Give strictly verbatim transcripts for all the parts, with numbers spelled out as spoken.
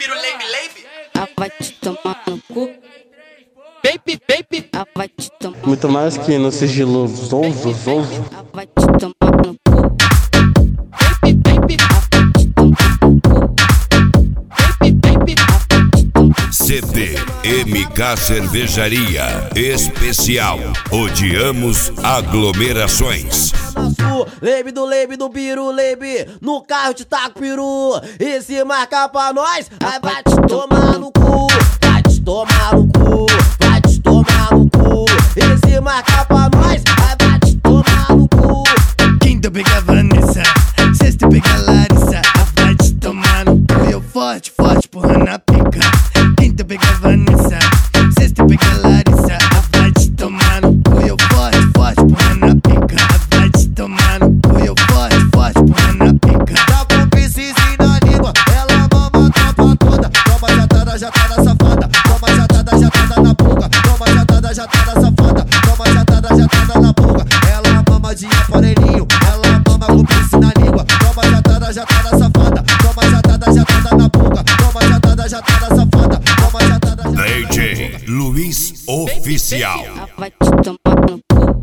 piro, leibe, leibe. Ah, vai te tomar no cu. Baby, baby. Ah, vai te tomar. Muito mais que no sigilo zonzo, zonzo. Ah, vai te tomar no cu. Baby, baby. Ah, vai te tomar no cu. Baby, baby. Ah, vai te tomar. C D M K Cervejaria Especial. Odiamos aglomerações. Lebe do lebe do piru, lebe. No carro te taco peru. E se marcar pra nós, aí vai te tomar no cu. Vai te tomar no cu. Vai te tomar no cu. E se marcar pra nós, aí vai te tomar no cu. Quinta pega a Vanessa, sexta pega a Larissa. Vai te tomar no cu. Eu forte, forte, porra na pica. Quinta pega a Vanessa, sexta pega a Larissa. Vai te tomar no cu. Eu forte, forte, porra na pica. Vai te tomar no cu. Eu forte, forte, porra na pica. Tá com piscizinho na língua, ela mama a tropa toda. Toma jatada, jatada safada. Toma jatada, jatada na boca. Toma jatada, jatada safada. Toma jatada, jatada na boca. Ela mama de aparelhinho, ela mama com piscina na língua. Toma jatada, jatada safada. Toma jatada, jatada na boca. Toma jatada, jatada safada. Toma jatada, jatada. D J Luiz Oficial. Ah, vai te tomar no cu.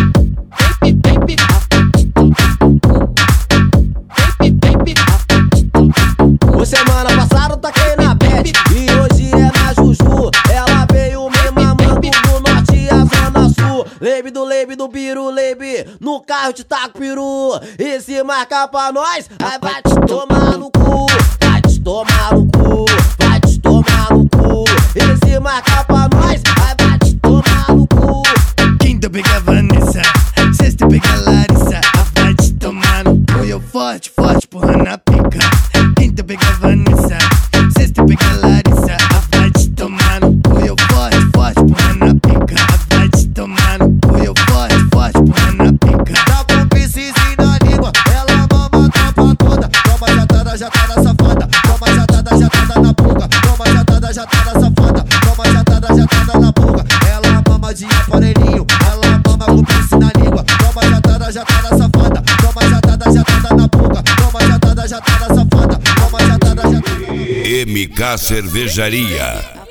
Baby, baby. Ah, vai te tomar no cu. Baby, baby. Ah, vai te tomar no cu. Ô, semana passada eu taquei na bet e hoje é na Juju. Ela veio me mamando do norte e a zona sul. Lebe do lebe do piru, lebe. No carro te taco peru. E se marcar pra nós, aí vai te tomar no cu. Vai te tomar no cu. Vai te tomar no cu. E se marcar pra nós, aí vai te tomar no cu. Quinta pega a Vanessa, sexta pega a Larissa. Vai te tomar no cu. Eu forte, forte, porra na pica. Quinta pega a Vanessa, sexta pega a Larissa. Vai te tomar no cu. Eu forte, forte, porra na pica. Vai te tomar no cu. Eu forte, forte, porra na pica. Tá com piscizinho na língua, ela mama a tropa toda. Toma jatada, jatada safada. Toma jatada, jatada na boca. Toma jatada, jatada safada. Toma jatada, jatada na boca. Ela mama de aparelhinho, ela mama com piscina na língua. Toma jatada, jatada safada. Toma jatada, jatada na boca. Toma jatada, jatada safada. Toma jatada, jatada. M K Cervejaria.